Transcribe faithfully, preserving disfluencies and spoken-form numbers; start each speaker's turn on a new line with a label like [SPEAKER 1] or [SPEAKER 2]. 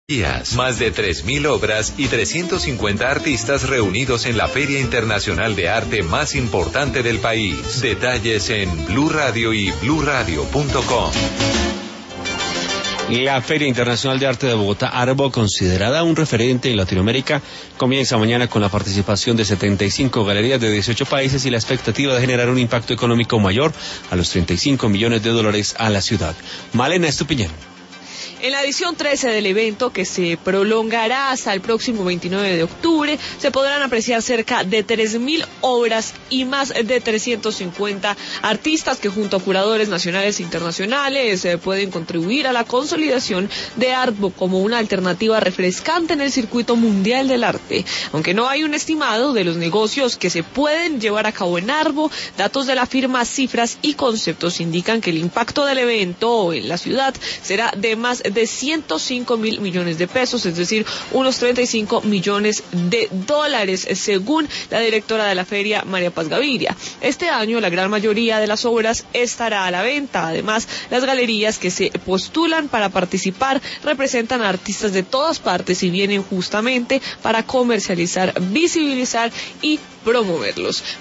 [SPEAKER 1] días. Más de tres mil obras y trescientos cincuenta artistas reunidos en la Feria Internacional de Arte más importante del país. Detalles en Blue Radio y blue radio punto com.
[SPEAKER 2] La Feria Internacional de Arte de Bogotá, ARBO, considerada un referente en Latinoamérica, comienza mañana con la participación de setenta y cinco galerías de dieciocho países y la expectativa de generar un impacto económico mayor a los treinta y cinco millones de dólares a la ciudad. Malena Estupiñán.
[SPEAKER 3] En la edición trece del evento, que se prolongará hasta el próximo veintinueve de octubre, se podrán apreciar cerca de tres mil obras y más de trescientos cincuenta artistas que junto a curadores nacionales e internacionales eh, pueden contribuir a la consolidación de ARBO como una alternativa refrescante en el circuito mundial del arte. Aunque no hay un estimado de los negocios que se pueden llevar a cabo en ARBO, datos de la firma Cifras y Conceptos indican que el impacto del evento en la ciudad será de más de ciento cinco mil millones de pesos, es decir, unos treinta y cinco millones de dólares, según la directora de la feria, María Paz Gaviria. Este año la gran mayoría de las obras estará a la venta. Además, las galerías que se postulan para participar representan a artistas de todas partes y vienen justamente para comercializar, visibilizar y promoverlos.